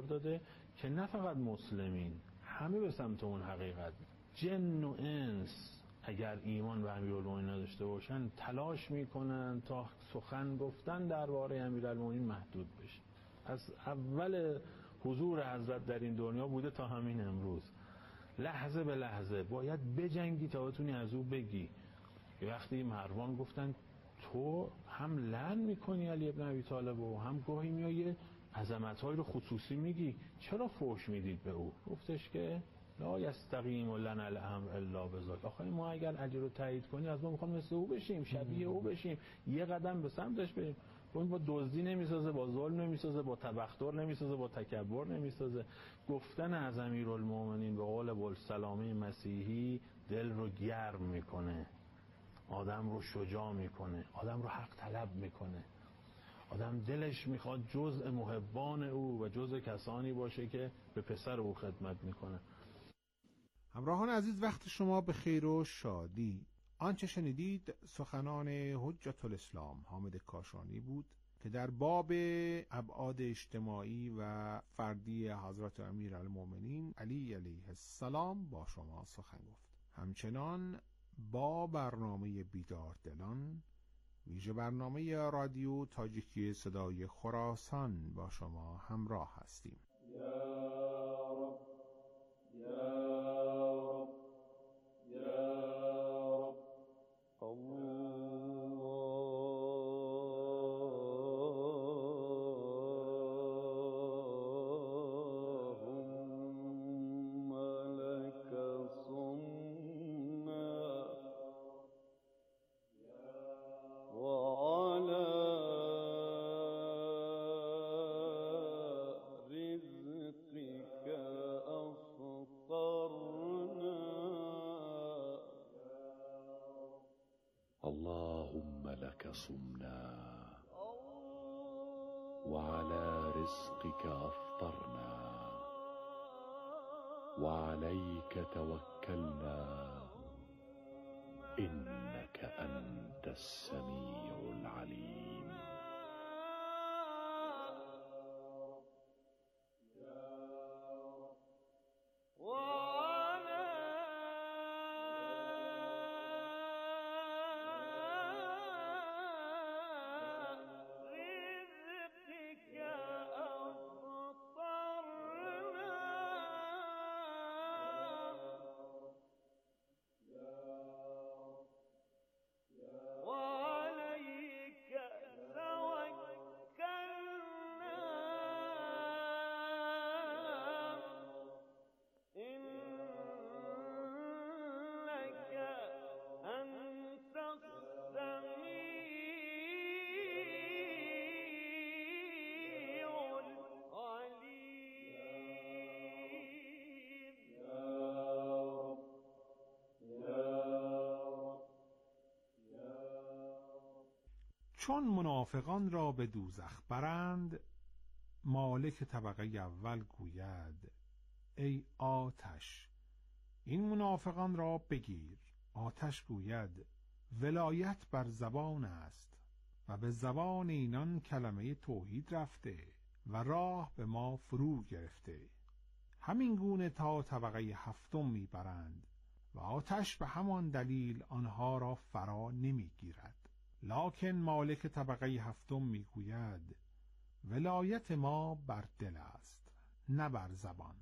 داده که نه فقط مسلمین، همه به سمت اون حقیقت، جن و انس اگر ایمان به امیرالمومنین نداشته باشن تلاش میکنن تا سخن گفتن درباره امیرالمومنین محدود بشه. از اول حضور حضرت در این دنیا بوده تا همین امروز، لحظه به لحظه باید بجنگی تا بتونی از او بگی. وقتی مروان گفتن تو هم لعن میکنی علی ابن ابی طالب و هم گاهی میای عظمت‌های رو خصوصی میگی، چرا فحش میدید به او؟ گفتش که لا یستقیم لنا الامر الا بذاک. آخه ما اگر علی رو تایید کنی از ما میخوام مثل او بشیم، شبیه او بشیم، یه قدم به سمتش بریم. اون با دزدی نمیسازه، با ظلم نمیسازه، با تبختر نمیسازه، با تکبر نمیسازه. گفتن از امیرالمومنین به قول ابوالسلامه مسیحی دل رو گرم میکنه، آدم رو شجاع میکنه، آدم رو حق طلب میکنه. آدم دلش میخواد جزء محبان او و جزء کسانی باشه که به پسر او خدمت میکنه. همراهان عزیز، وقت شما به خیر و شادی. آنچه شنیدید سخنان حجت الاسلام حامد کاشانی بود که در باب ابعاد اجتماعی و فردی حضرت امیرالمومنین علی علیه السلام با شما سخن گفت. همچنان با برنامه بیدار دلان، ویژه برنامه رادیو تاجیکی صدای خراسان با شما همراه هستیم. اللهم لك صمنا وعلى رزقك أفطرنا وعليك توكلنا إنك أنت السميع العليم. چون منافقان را به دوزخ برند، مالک طبقه اول گوید ای آتش این منافقان را بگیر. آتش گوید ولایت بر زبان است و به زبان اینان کلمه توحید رفته و راه به ما فرو گرفته. همین گونه تا طبقه هفتم میبرند و آتش به همان دلیل آنها را فرا نمیگیرد. لکن مالک طبقه هفتم میگوید ولایت ما بر دل است نه بر زبان.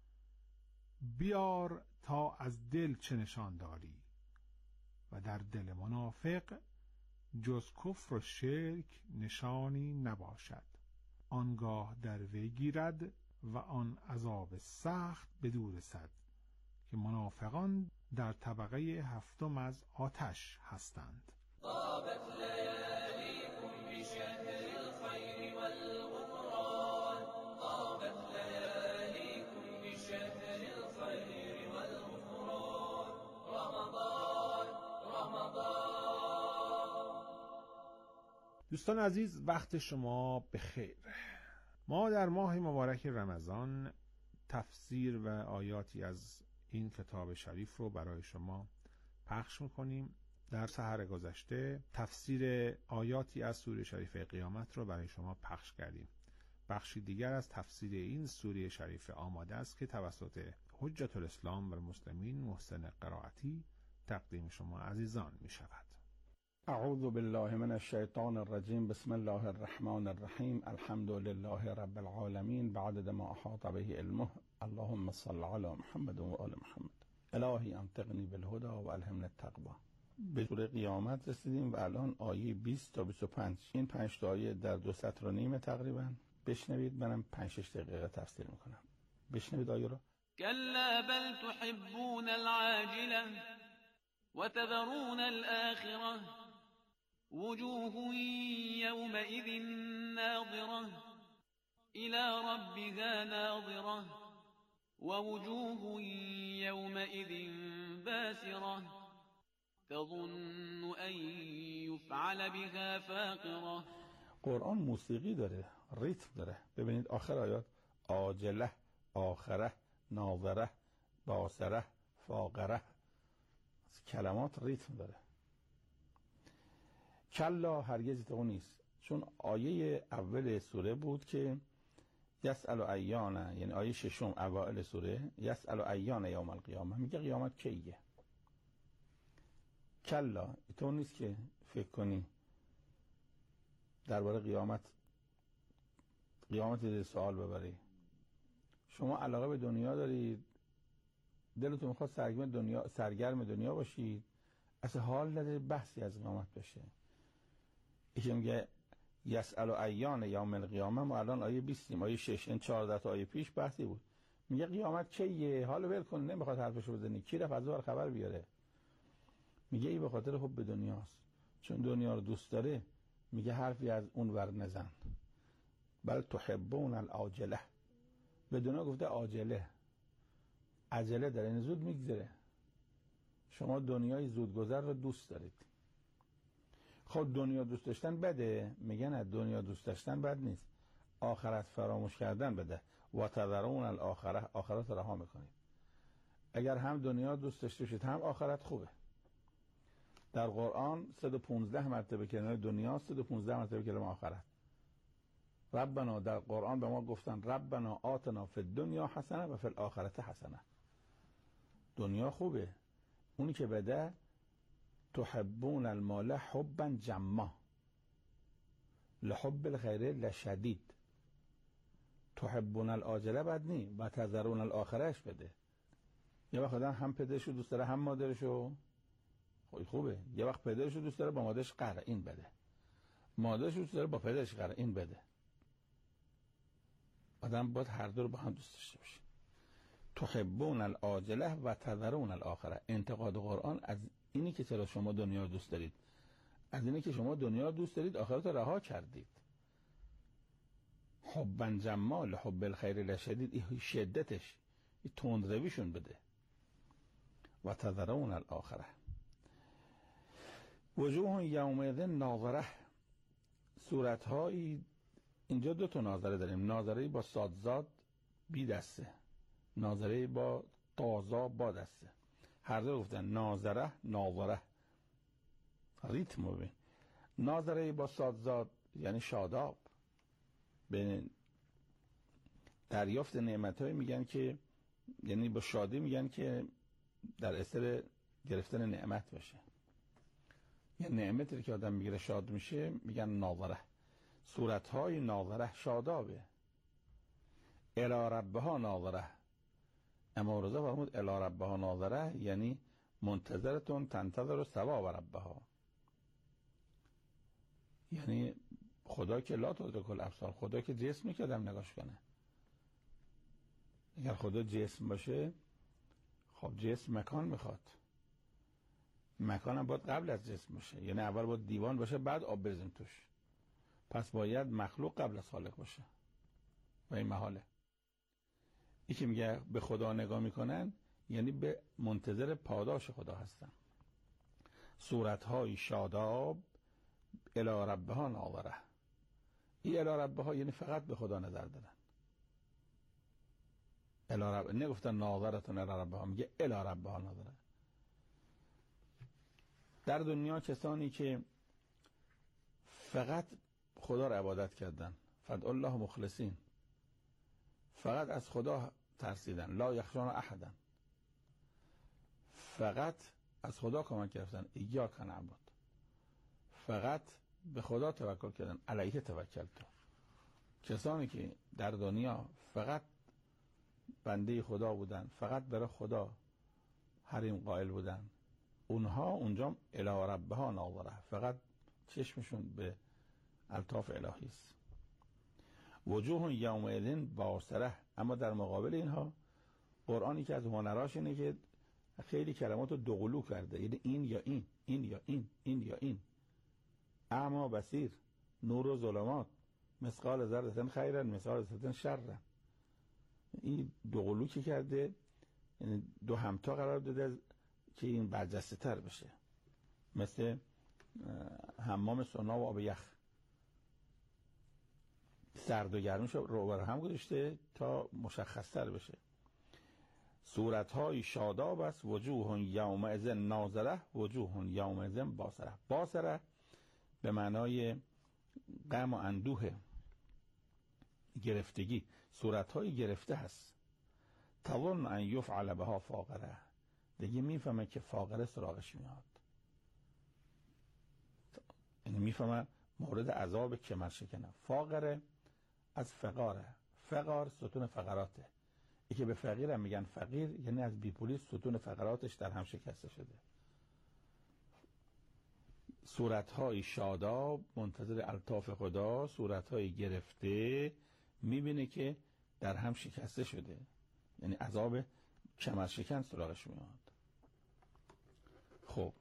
بیار تا از دل چه نشان داری. و در دل منافق جز کفر و شرک نشانی نباشد. آنگاه در وی گیرد و آن عذاب سخت بدو رسد که منافقان در طبقه هفتم از آتش هستند. طابت لیالیکم بشهر الخیر والغفران. طابت لیالیکم بشهر الخیر والغفران. رمضان رمضان. دوستان عزیز، وقت شما بخیر. ما در ماه مبارک رمضان تفسیر و آیاتی از این کتاب شریف رو برای شما پخش میکنیم. در سحر گذشته تفسیر آیاتی از سوره شریفه قیامت رو برای شما پخش کردیم. بخشی دیگر از تفسیر این سوره شریف آماده است که توسط حجت الاسلام و المسلمین محسن قرائتی تقدیم شما عزیزان می شود. اعوذ بالله من الشیطان الرجیم. بسم الله الرحمن الرحیم. الحمد لله رب العالمین بعدد ما احاط به علمه. اللهم صل علی محمد و آل محمد. الهی انطقنی بالهدى و الهمنی التقوی. به سوره قیامت رسیدیم و الان آیه 20 تا 25. این 5 تا آیه در 2 سطر و نیم تقریبا. بشنوید، منم 5-6 دقیقه تفسیر میکنم. بشنوید آیه رو. كلا بل تحبون العاجلة وتذرون الآخرة وجوه يومئذ ناظرة إلى ربها ناظرة ووجوه يومئذ باسرة تظن أن يفعل بها فاقرة. قرآن موسیقی داره، ریتم داره. ببینید آخر آیات عاجله، آخره، ناظره، باسره، فاقره، کلمات ریتم داره. کلا هرگز تو نیست، چون آیه اول سوره بود که یسأل ایان، یعنی آیه 6 اوائل سوره، یسأل ایان یوم القیامه، میگه قیامت کیه. کلا تو نیست که فکر کنی درباره قیامت سوال ببری. شما علاقه به دنیا دارید، دلتون میخواد سرگرم دنیا باشید، اصلا حال ندارید بحثی از قیامت بشه. ایشون میگه یسأل ایان یوم القیامه، ما الان آیه 20 آیه 6 این 14 تا آیه پیش بحثی بود. میگه قیامت کیه؟ حالا ول کن، نمیخواد حرفشو بزنی، کی رفت از اون خبر بیاره. میگه این به خاطر حب دنیاست، چون دنیا رو دوست داره. میگه حرفی از اون ور نزن. بل تحبون العاجله، به دنیا گفته عاجله، عجله داره، این زود میگذره. شما دنیای زودگذر رو دوست دارید. خب دنیا دوست داشتن بده؟ میگه نه، دنیا دوست داشتن بد نیست، آخرت فراموش کردن بده. و تذرون الاخره، آخرت رها میکنید. اگر هم دنیا دوست داشته باشید هم آخرت خوبه. در قرآن 115 مرتبه کلمه دنیا، 115 مرتبه کلمه آخرت. ربنا، در قرآن به ما گفتن ربنا آتنا فی الدنیا حسنه و فی الاخرة حسنه. دنیا خوبه، اونی که بده تحبون المال حبا جما لحب الخیر لشدید. تحبون العاجله بد نی و تذرون الاخرهش بده. یه وقت آدم هم پدرشو دوست داره هم مادرشو، خوبه. یه وقت پدرشو دوست داره با مادرش قهره، این بده. مادرشو دوست داره با پدرش قهره، این بده. آدم باید هر دو رو با هم دوست داشته باشه. تحبون العاجله و تذرون الاخره. انتقاد قرآن از اینی که چرا شما دنیا رو دوست دارید، از اینی که شما دنیا رو دوست دارید آخرت رو رها کردید. حبا جما لحب الخیر لشدید، این شدتش، این تندرویشون بده. و تذرون الاخره وجوه یومئذ ناظره. صورت‌هایی، اینجا 2 تا ناظره داریم، ناظره با صادزاد بی دسته، ناظره با تازا با دسته. هر دو گفتن ناظره ناظره. ریتم رو ببین. ناظره با صادزاد یعنی شاداب، به دریافت نعمت‌های میگن که، یعنی با شادی میگن که در اثر گرفتن نعمت باشه. یه نعمتی که آدم میگیره شاد میشه میگن ناظره. صورتهای ناظره شادابه. الی ربها ناظره. اما رضا فرمود الی ربها ناظره یعنی منتظرتون تنتظر ثواب ربها. یعنی خدا که لا تدرک الابصار، خدا که جسمی که آدم نگاش کنه. اگر خدا جسم باشه، خب جسم مکان میخواد، مکان هم باید قبل از جسم باشه. یعنی اول باید دیوان باشه بعد آب بریزیم توش. پس باید مخلوق قبل از خالق باشه و این محاله. این که میگه به خدا نگاه میکنن یعنی به منتظر پاداش خدا هستن. صورتهای شاداب الی ربها ناظره. این الی ربها یعنی فقط به خدا نظر دارن. الی رب، نگفتن ناظرتون الی ربها، میگه الی ربها ناظره. در دنیا کسانی که فقط خدا را عبادت کردن، فدع الله مخلصین، فقط از خدا ترسیدن، لا یخشون احدا، فقط از خدا کمک گرفتن، ایاک نعبد، فقط به خدا توکل کردن، علیه توکلت. کسانی که در دنیا فقط بنده خدا بودن، فقط برای خدا حریم قائل بودن، اونها اونجا الی ربها ناظره، فقط چشمشون به الطاف الهی است. وجوه یومئذ باسره. اما در مقابل اینها قرآنی که از هنراش اینه که خیلی کلمات رو دوقلو کرده، یعنی این یا این، این یا این، این یا این. اعما بصیر، نور و ظلمات، مثقال ذره خیرا مثقال ذره شرا. این دوقلو که کرده، یعنی دو همتا قرار داده که این برجسته تر بشه، مثل حمام سونا و آب یخ، سرد و گرمش رو بر هم گذاشته تا مشخص تر بشه. صورت‌های شاداب است، وجوه یومئذ ناظره وجوه یومئذ باسره. باسره به معنای غم و اندوه، گرفتگی، صورت‌های گرفته هست. تظن ان یفعل بها فاقره، دیگه میفهمه که فاقره سراغش میاد، یعنی میفهمه مورد عذاب کمر شکنه. فاقره از فقاره، فقار ستون فقراته، ای که به فقیر هم میگن فقیر، یعنی از بیپولی ستون فقراتش در هم شکسته شده. صورت‌های شاداب منتظر الطاف خدا، صورت‌های گرفته میبینه که در هم شکسته شده، یعنی عذاب کمر شکن سراغش میاد. خب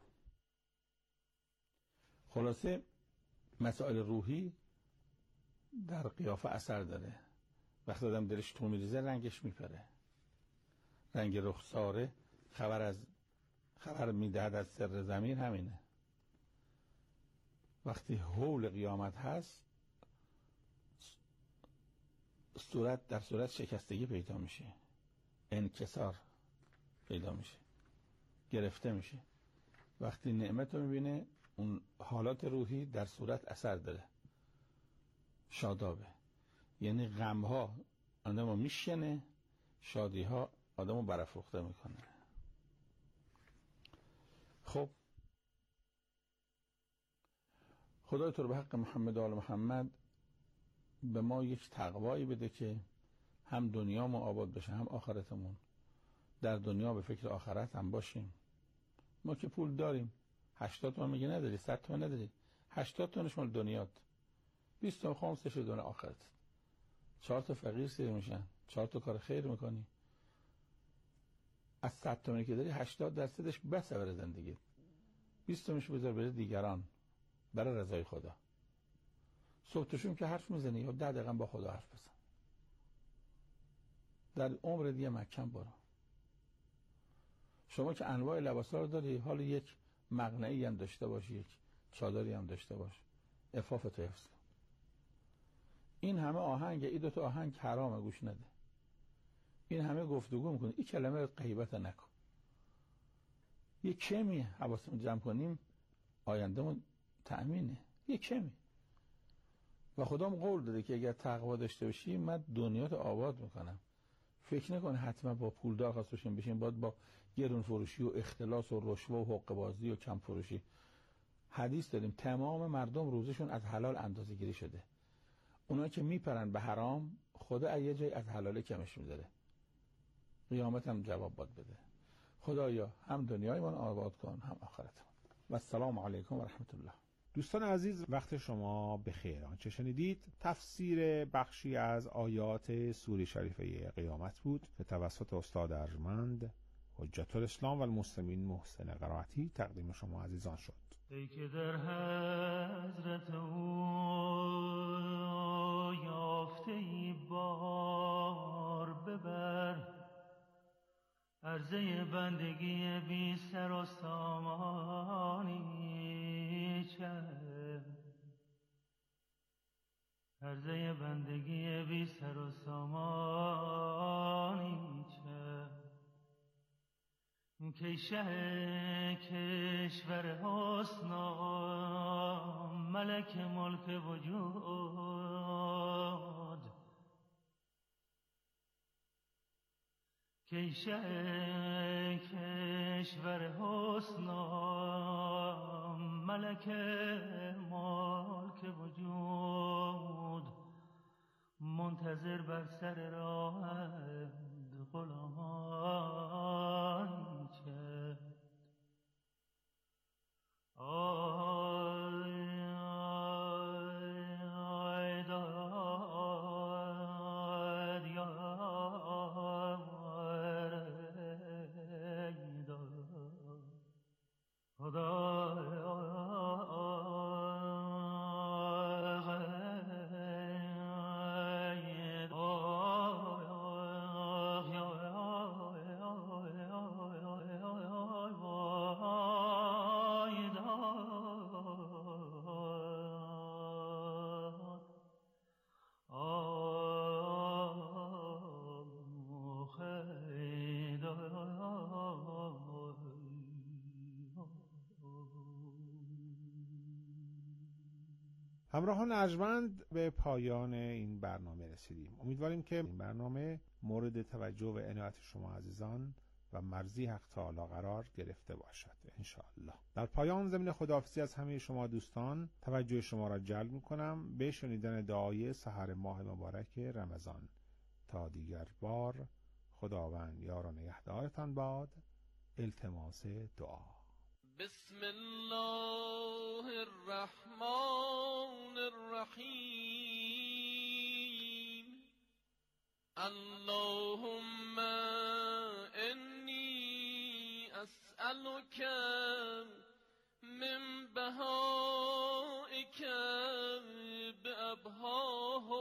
خلاصه مسائل روحی در قیافه اثر داره. وقتی آدم دلش تو میریزه رنگش میپره، رنگ رخساره خبر میدهد از سر زمین همینه. وقتی حول قیامت هست در صورت شکستگی پیدا میشه، انکسار پیدا میشه، گرفته میشه. وقتی نعمت رو میبینه اون حالات روحی در صورت اثر داره، شادابه، یعنی غمها آدم رو میشنه، شادی ها آدم رو برافروخته میکنه. خب خدای تو رو به حق محمد و آل محمد به ما یک تقوایی بده که هم دنیامون آباد بشه هم آخرتمون. در دنیا به فکر آخرت هم باشیم. ما که پول داریم، 80 تومن میگه نداری، 100 تومن نداری، 80 تومنش مال دنیات، 20 تومن خامسش دنیا آخرت. 4 تا فقیر سیر میشن، 4 تا کار خیر میکنی، از 100 تومنی که داری 80% بسه برای زندگی، 20 تومنش بذار برای دیگران، برای رضای خدا. صبح تشون که حرف میزنی یا 10 دقیقه با خدا حرف بزن. در عمر دیگه مکم برو. شما که انواع لباسا رو داری، حالا یک مقنعی هم داشته باشی، یک چادری هم داشته باش، عفافتو حفظ کن. این همه آهنگ، این 2 تا آهنگ حرامه، گوش نده. این همه گفتگو میکنی، این کلمه غیبت نکن. یه کمی حواسمون جمع کنیم آیندهمون تأمینه. یه کمی. و خدام قول داده که اگر تقوا داشته باشی من دنیات آباد میکنم. فکر نکن حتما با پولدار خواست بشین باید با گرون فروشی و اختلاس و رشوه و حقه بازی و کم فروشی. حدیث داریم تمام مردم روزشون از حلال اندازه گیری شده. اونایی که میپرن به حرام خدا یه جای از حلال کمش میذاره. قیامت هم جواب باد بده. خدایا هم دنیای من آباد کن هم آخرت. و السلام علیکم و رحمت الله. دوستان عزیز، وقت شما بخیر. آنچه شنیدید تفسیر بخشی از آیات سوره شریفه قیامت بود که توسط استاد ارجمند حجت الاسلام و المسلمین محسن قرائتی تقدیم شما عزیزان شد. ای که در حضرت او یافته ای بار ببر، عرضه بندگی بی سر و سامانی چه، عرضه بندگی بی سر و سامانی چه، که شه کشور حسنا ملک ملک وجود، که کشور حسنا ملک ملک وجود منتظر بر سر راهت غلامان کرد. همراهان ارجمند به پایان این برنامه رسیدیم. امیدواریم که این برنامه مورد توجه و عنایت شما عزیزان و مرضی حق تعالی قرار گرفته باشد انشاءالله. در پایان ضمن خداحافظی از همه شما دوستان توجه شما را جلب می‌کنم به شنیدن دعای سحر ماه مبارک رمضان. تا دیگر بار خداوند یار و نگهدارتان باد. التماس دعا. بسم الله الرحمن الرحیم. اللهم انی اسألک من بهائک بأبهاه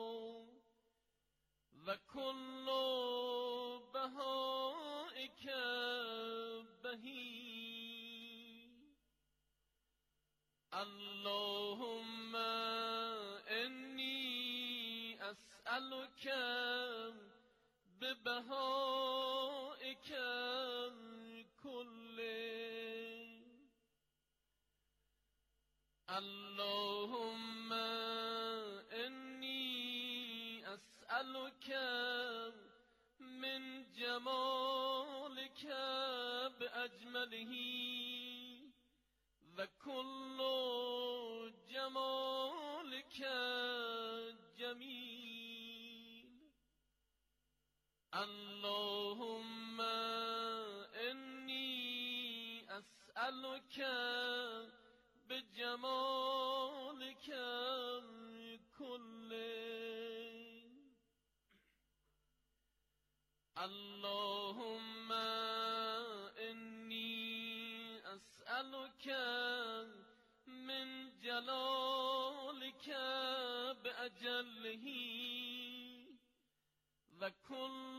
و کل بهائک بهی. اللهم انی اسألک ببهائک کله. اللهم انی اسألک من جمالک باجمله و کل جمالک جمیل. اللهم انی اسألک بجمالک کله. اللهم انی اسألک من جلالک بأجله و کل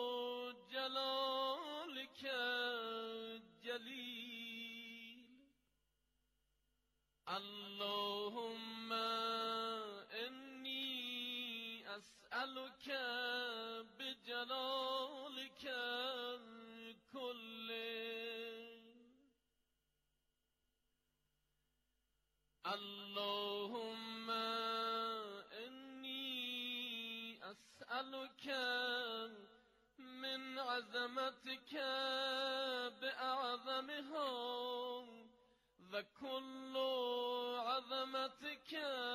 جلالک جلیل. اللهم انی اسألک بجلالک کله. اللهم انی اسألک من عظمتك بأعظمها و کل عظمتك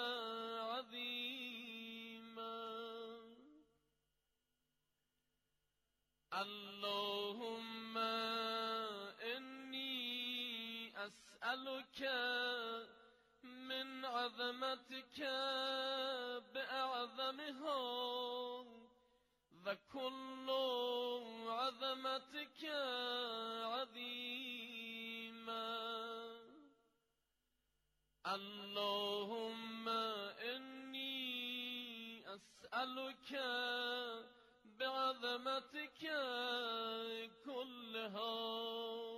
عظیما. اللهم انی اسألك من عظمتك بأعظمها و کل عظمتك عظیما. اللهم انی اسألك بعظمتك كلها.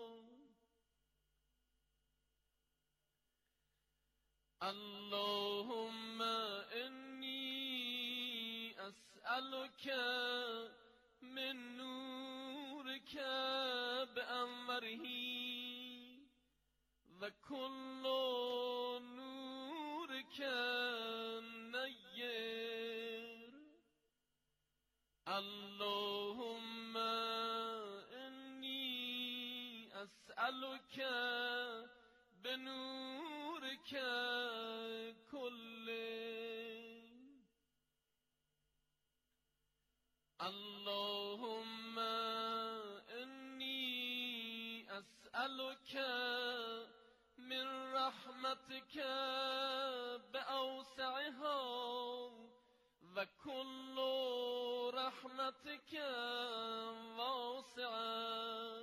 اللهم انی اسألك من نورك بأنوره و کل نورك نیر. اللهم أسألك بنورك كله اللهم إني أسألك من رحمتك بأوسعها وكل رحمتك واسعة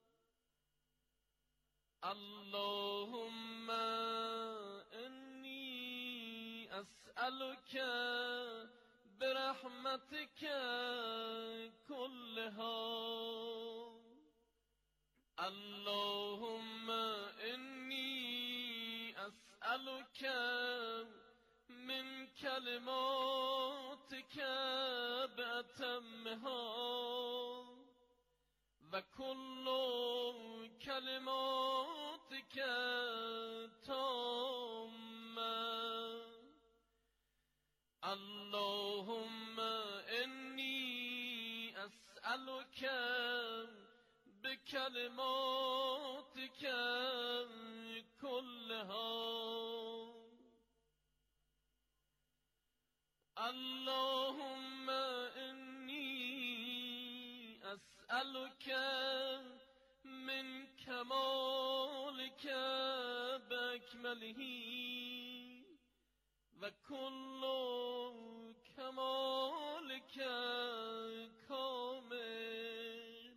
اللهم إني أسألك برحمتك كلها اللهم إني أسألك من كلماتك بأتمها وكل كلماتك تامة اللهم إني أسألك بكلماتك كلها اللهم إني أسألك من كمالك بأكمله وكل كمالك كامل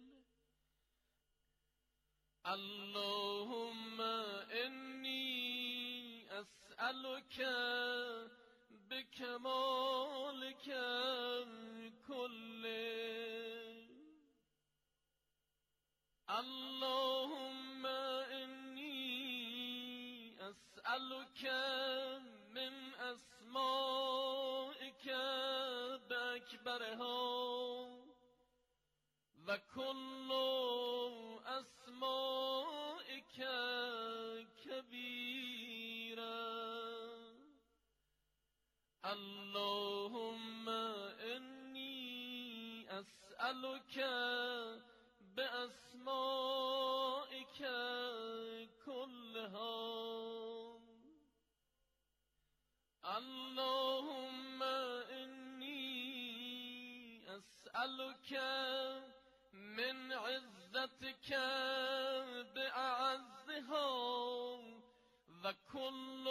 اللهم إني أسألك بكمالك كله اللهم إني أسألك من أسمائك بأكبرها وكل أسمائك كبيرة اللهم إني أسألك بأسمائك كلها اللهم إني أسألك من عزتك بأعزها وكل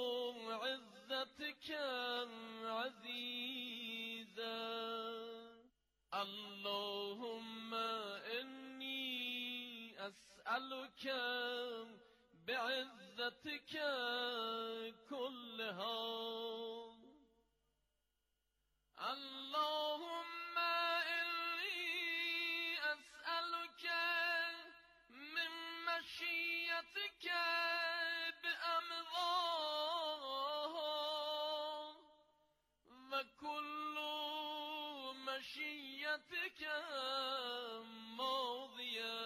عزتك عزيزا اللهم إني أسألك بعزتك كلها اللهم إني أسألك من مشيتك بأمضاها وكل مشيتك ماضية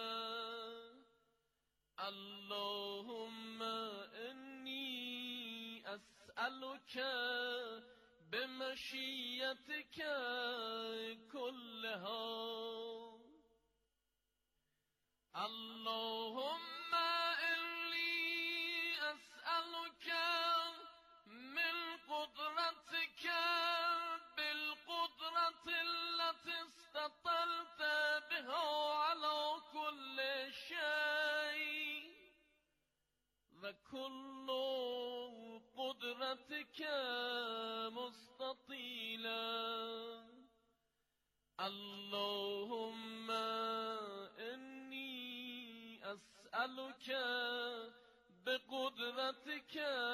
اللهم إني أسألك بمشيتك كلها اللهم إني أسألك من قدرتك بالقدرة التي استطلت بها على كل شيء وكل قدرتك مستطيلا اللهم إني أسألك بقدرتك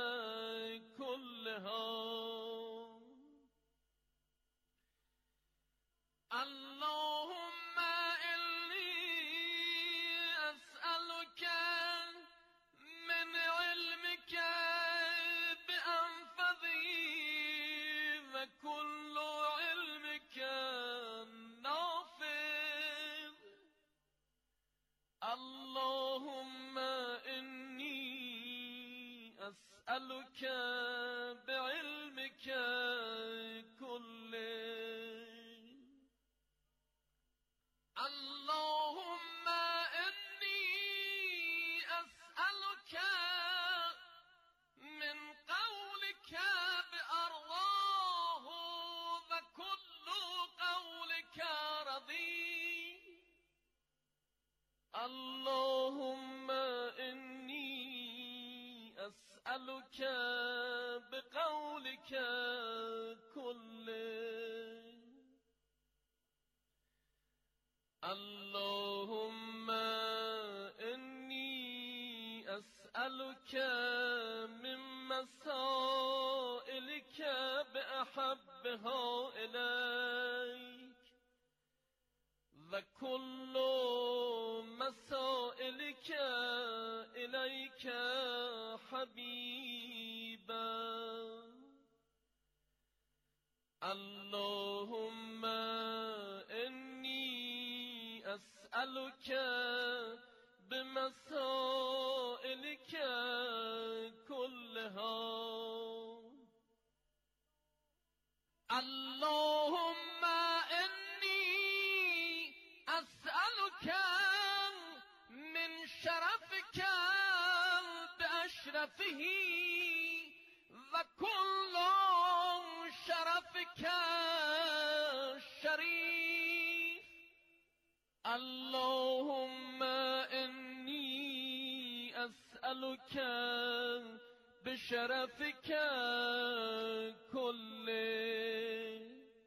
كلها اللهم إني أسألك من علمك بأنفذه وكل علمك نافذ اللهم إني أسألك بعلمك كله اللهم إني اللهم إني أسألك بقولك كله اللهم إني أسألك من مسائلك بأحبها إليك وكل مسائلك إليك حبيبا اللهم إني أسألك بمسائلك كلها اللهم إني أسألك من شرفك بأشرفه وكل شرفك الشريف اللهم إني أسألك بشرفك كله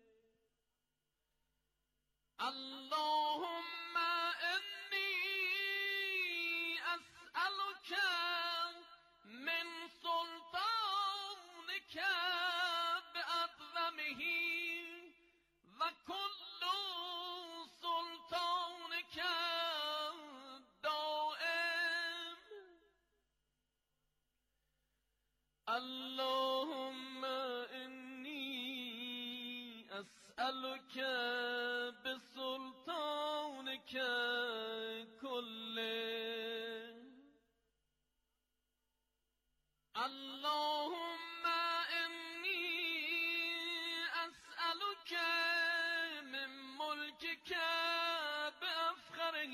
اللهم إني أسألك من سلطانك بأعظمه وكل سلطانك دائم اللهم إني أسألك بسلطانك كله اللهم إني أسألك من ملكك بأفخره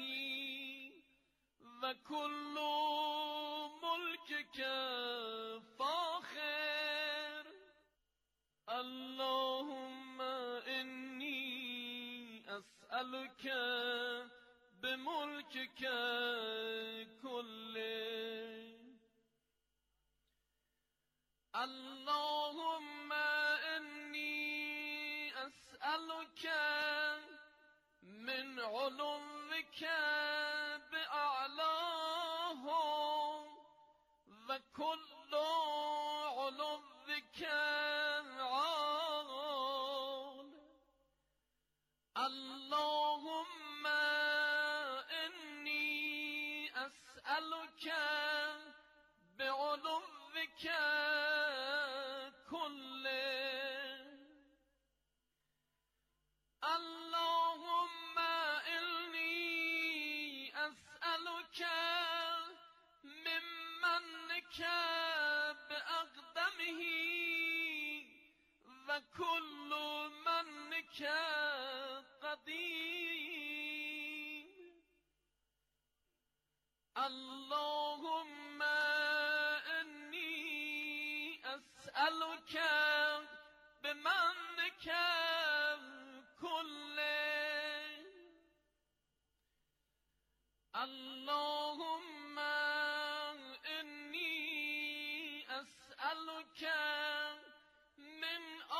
وكل ملكك فاخر اللهم إني أسألك بملكك كله اللهم إني أسألك من علوك بأعلاه وكل علوك عال اللهم إني أسألك بعلوك كله اللهم إني أسألك من منك بأقدمه وكل منك قديم اللهم إني أسألك بمنك كله اللهم إني أسألك من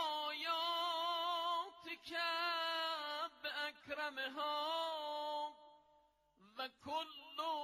آياتك بأكرمها وكل